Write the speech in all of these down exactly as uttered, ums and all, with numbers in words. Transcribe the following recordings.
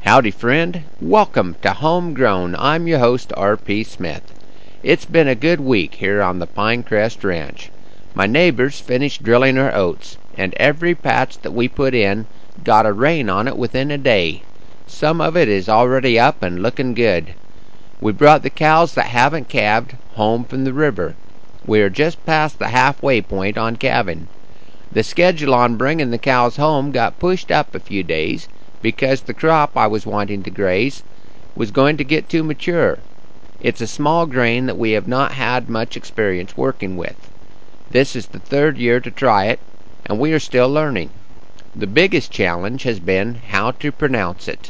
Howdy, friend. Welcome to Homegrown. I'm your host, R P Smith. It's been a good week here on the Pinecrest Ranch. My neighbors finished drilling our oats, and every patch that we put in got a rain on it within a day. Some of it is already up and looking good. We brought the cows that haven't calved home from the river. We are just past the halfway point on calving. The schedule on bringing the cows home got pushed up a few days because the crop I was wanting to graze was going to get too mature. It's a small grain that we have not had much experience working with. This is the third year to try it, and we are still learning. The biggest challenge has been how to pronounce it.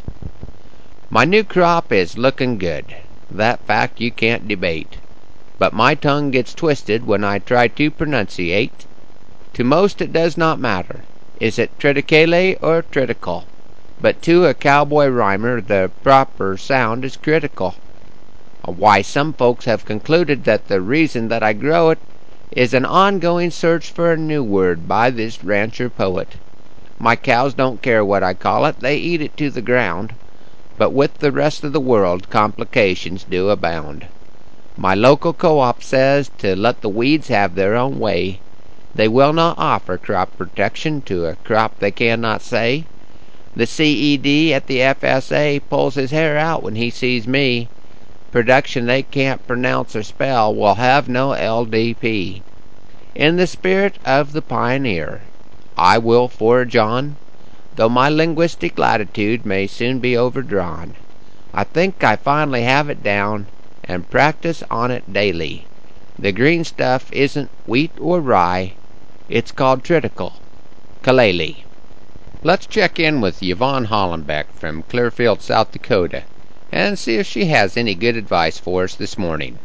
My new crop is looking good. That fact you can't debate. But my tongue gets twisted when I try to pronunciate. To most it does not matter. Is it triticale or critical? But to a cowboy rhymer the proper sound is critical. Why, some folks have concluded that the reason that I grow it is an ongoing search for a new word by this rancher poet. My cows don't care what I call it, they eat it to the ground. But with the rest of the world, complications do abound. My local co-op says to let the weeds have their own way. They will not offer crop protection to a crop they cannot say. The C E D at the F S A pulls his hair out when he sees me. Production they can't pronounce or spell will have no L D P. In the spirit of the pioneer, I will forge on, though my linguistic latitude may soon be overdrawn. I think I finally have it down, and practice on it daily. The green stuff isn't wheat or rye. It's called triticale. Kalele. Let's check in with Yvonne Hollenbeck from Clearfield, South Dakota, and see if she has any good advice for us this morning.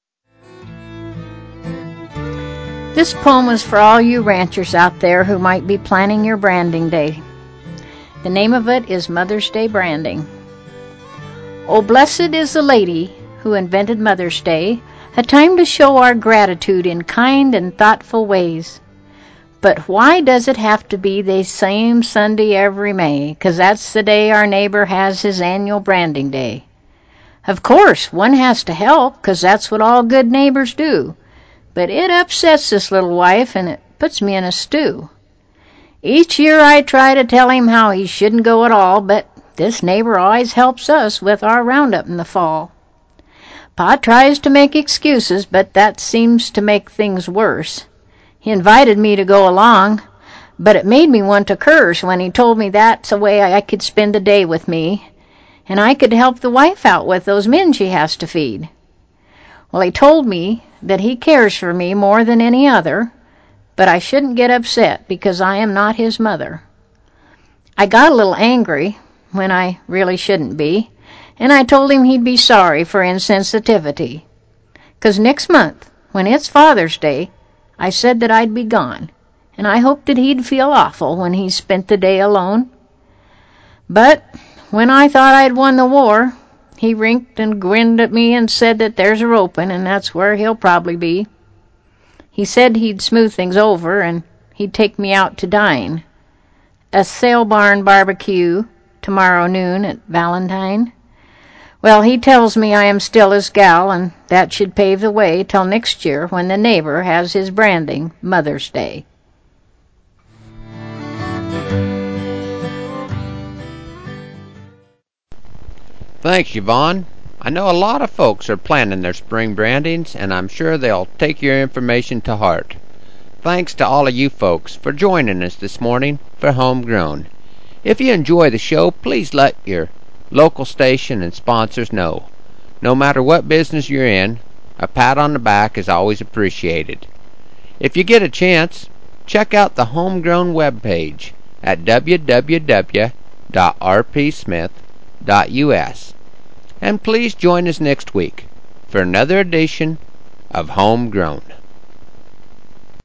This poem is for all you ranchers out there who might be planning your branding day. The name of it is Mother's Day Branding. Oh, blessed is the lady who invented Mother's Day, a time to show our gratitude in kind and thoughtful ways. But why does it have to be the same Sunday every May? 'Cause that's the day our neighbor has his annual branding day. Of course, one has to help, 'cause that's what all good neighbors do. But it upsets this little wife, and it puts me in a stew. Each year I try to tell him how he shouldn't go at all, but this neighbor always helps us with our roundup in the fall. Pa tries to make excuses, but that seems to make things worse. He invited me to go along, but it made me want to curse when he told me that's a way I could spend the day with me, and I could help the wife out with those men she has to feed. Well, he told me that he cares for me more than any other, but I shouldn't get upset because I am not his mother. I got a little angry, when I really shouldn't be, and I told him he'd be sorry for insensitivity. 'Cause next month, when it's Father's Day, I said that I'd be gone, and I hoped that he'd feel awful when he spent the day alone. But when I thought I'd won the war, he winked and grinned at me and said that there's a roping, and that's where he'll probably be. He said he'd smooth things over, and he'd take me out to dine. A sail barn barbecue tomorrow noon at Valentine. Well, he tells me I am still his gal, and that should pave the way till next year when the neighbor has his branding Mother's Day. Thanks, Yvonne. I know a lot of folks are planning their spring brandings, and I'm sure they'll take your information to heart. Thanks to all of you folks for joining us this morning for Homegrown. If you enjoy the show, please let your local station and sponsors know. No matter what business you're in, a pat on the back is always appreciated. If you get a chance, check out the Homegrown webpage at w w w dot r p smith dot u s. And please join us next week for another edition of Homegrown.